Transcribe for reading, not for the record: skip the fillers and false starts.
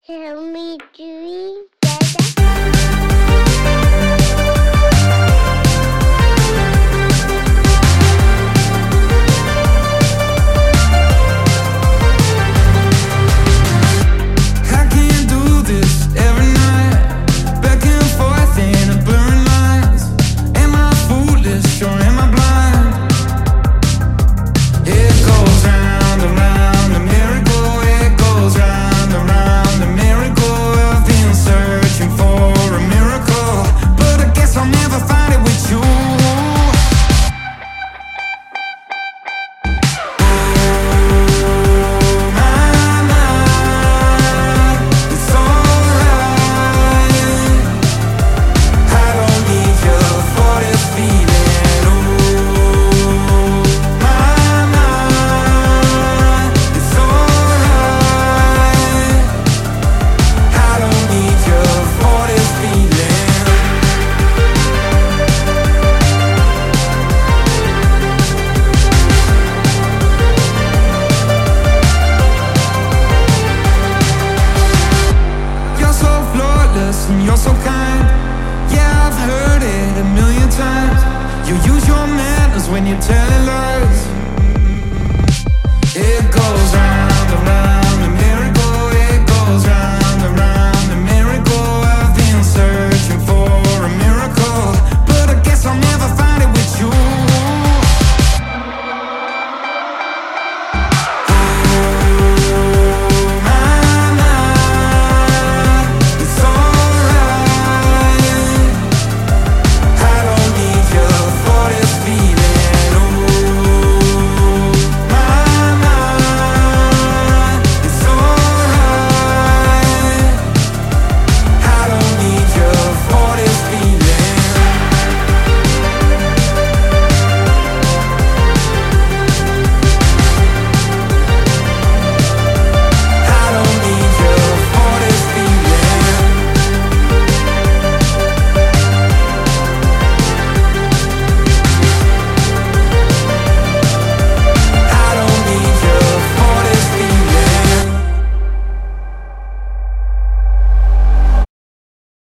Tell me, do you? And you're so kind. Yeah, I've heard it a million times. You use your manners when you're telling lies. It goes round and round.